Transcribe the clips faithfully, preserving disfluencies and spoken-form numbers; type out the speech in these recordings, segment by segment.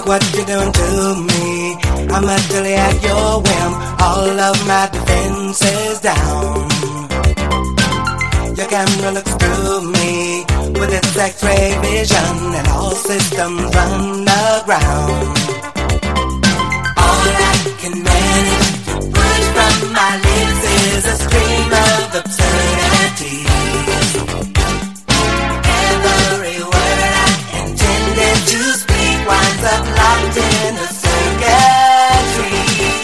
Look what you're doing to me. I'm utterly at your whim. All of my defenses down. Your camera looks through me with its X-ray vision, and all systems run aground. All I can manage to push from my lips is a stream of obscenities. Every word I intended to speak winds up locked in a circuitry.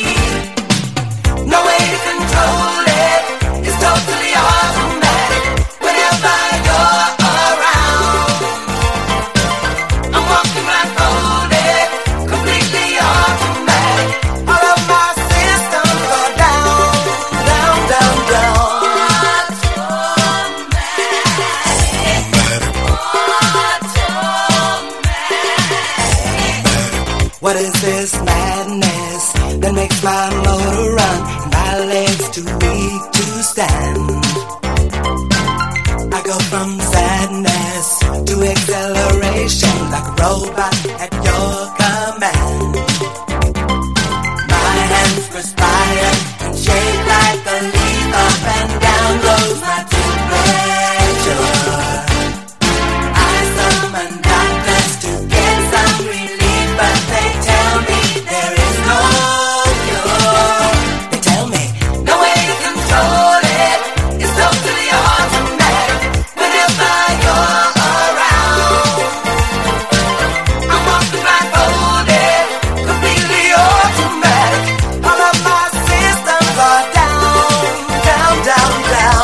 No way to control it, it's totally automatic. Whenever you're around, I'm walking blindfolded, completely automatic. All of my systems are down, down, down, down. What is this madness that makes my motor run and my legs too weak to stand? I go from sadness to acceleration like a robot at your command. My hands perspire and shake like a leaf. Up and down goes my temperature. I summon doctors to get some relief, but they tell me there is no cure. They tell me no way to control it, it's totally automatic. Whenever you're around, I'm walking blindfolded, completely automatic. All of my systems are down, down, down, down.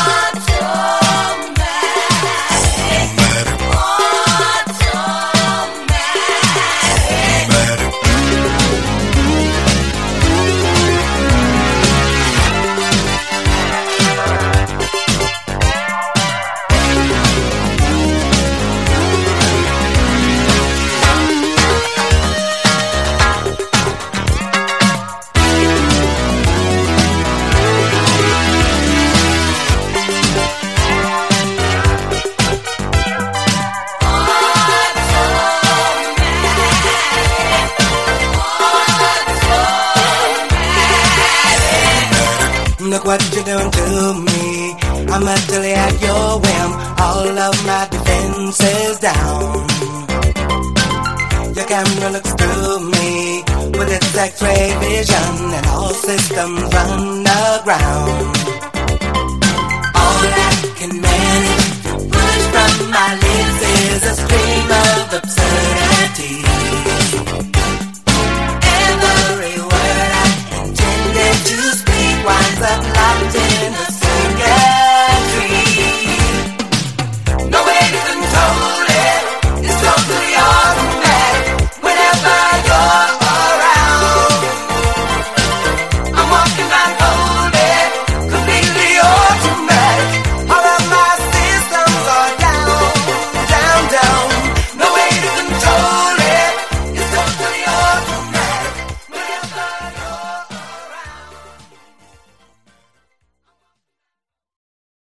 Look what you're doing to me. I'm utterly at your whim. All of my defenses down. Your camera looks through me with its X-ray vision, and all systems run aground.